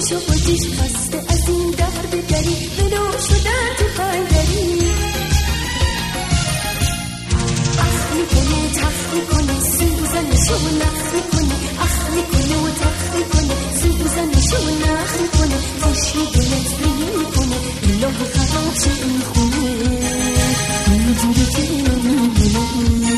خودش و خودش خسته از این درد دری ولو شدن تو خنگری اخ میکنه تخ میکنه سوزنشو نخ میکنه اخ میکنه و تخ میکنه سوزنشو نخ میکنه تشکی دلت بگی میکنه الله خراب شه این خونه اینجوری که میمونه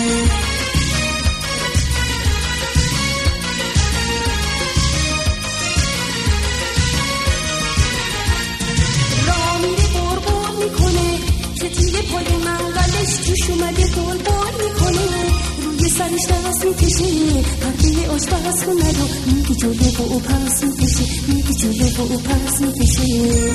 پای منقلش توش اومده بول بول میکنه روی سرش نفس میکشه پرده آشپز خونه رو میگه جلو با او پس میکشه میگه جلو با او پس میکشه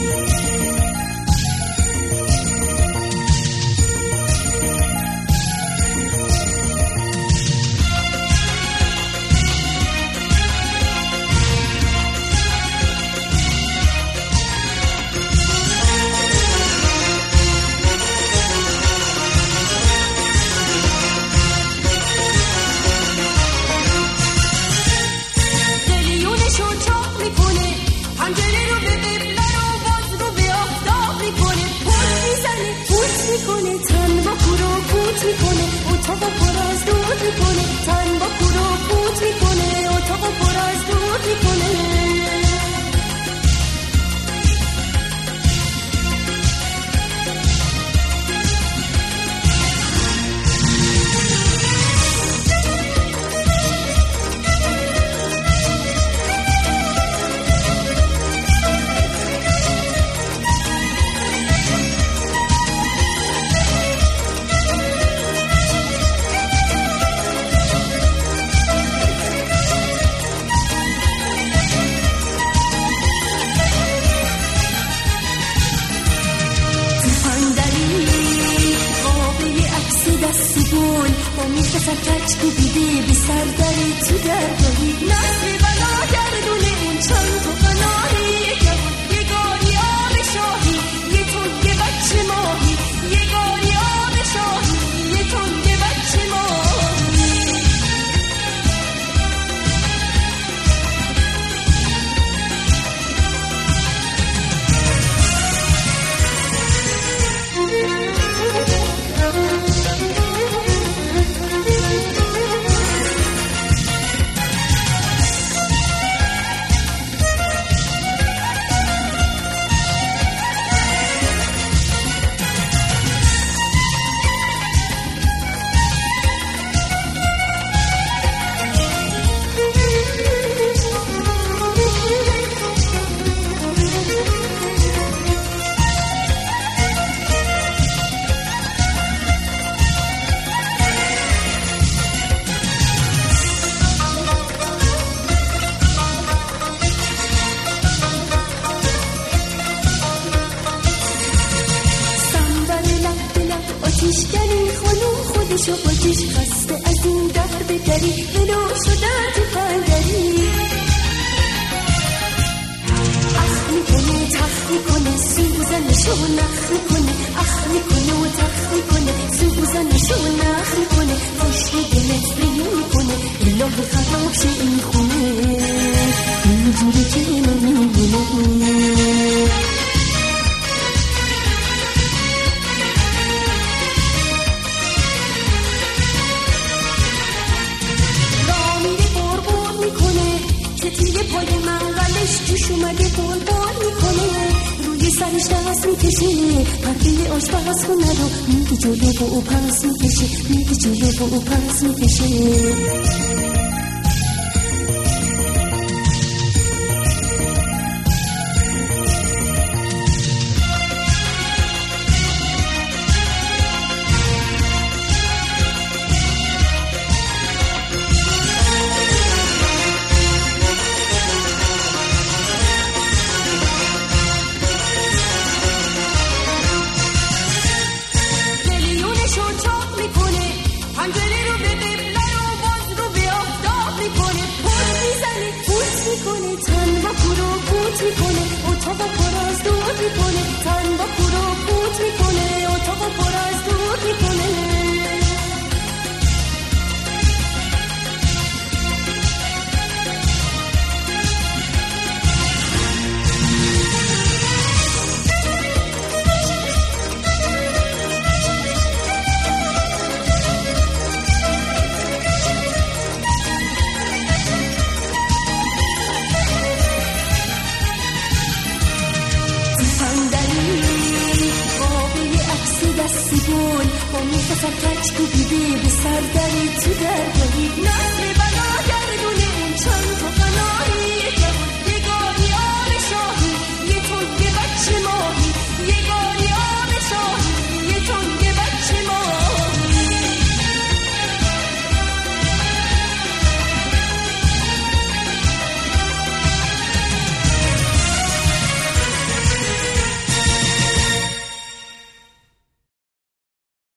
گل با میخواستم کچ کوبیده به سر دری تو درگاهی نصر بلا گردونه چند تا